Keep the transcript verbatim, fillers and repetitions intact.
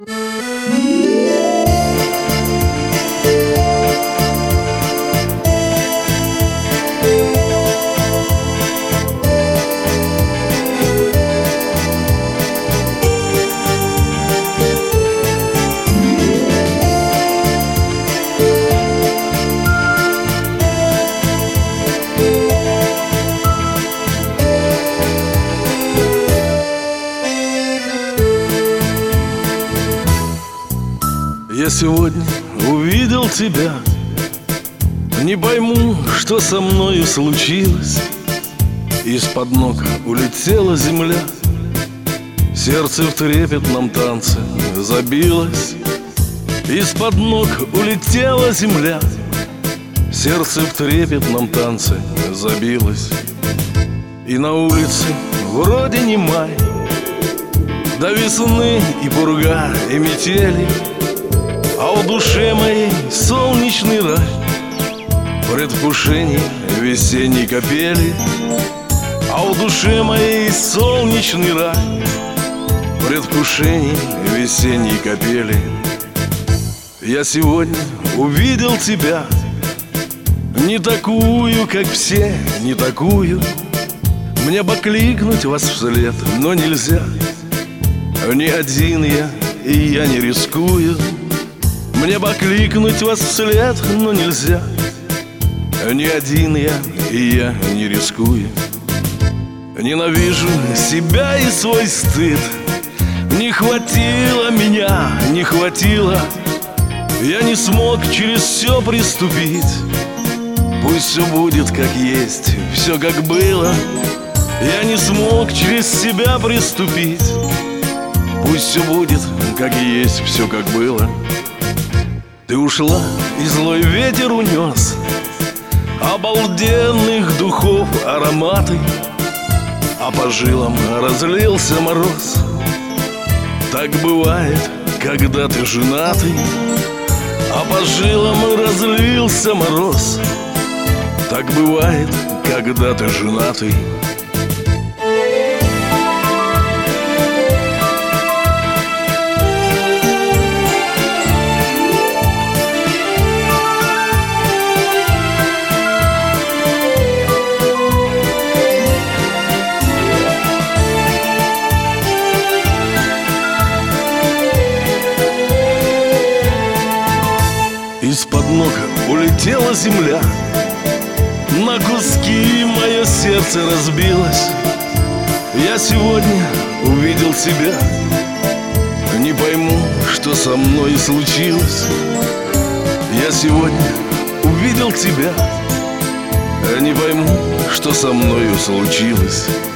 Я сегодня увидел тебя, не пойму, что со мною случилось. Из-под ног улетела земля, сердце в трепетном танце забилось. Из-под ног улетела земля, сердце в трепетном танце забилось. И на улице вроде не май, до весны и пурга, и метели, а в душе моей солнечный рай, предвкушение весенней капели. А в душе моей солнечный рай, предвкушение весенней капели. Я сегодня увидел тебя, не такую, как все, не такую. Мне бы кликнуть вас вслед, но нельзя. Не один я, и я не рискую. Мне бы кликнуть вас вслед, но нельзя. Не один я, и я не рискую. Ненавижу себя и свой стыд. Не хватило меня, не хватило. Я не смог через все приступить. Пусть все будет как есть, все как было. Я не смог через себя приступить. Пусть все будет как есть, все как было. Ты ушла, и злой ветер унес обалденных духов ароматы, а по жилам разлился мороз. Так бывает, когда ты женатый, а по жилам разлился мороз. Так бывает, когда ты женатый. Из-под ног улетела земля, на куски мое сердце разбилось. Я сегодня увидел тебя, не пойму, что со мной случилось. Я сегодня увидел тебя, не пойму, что со мною случилось.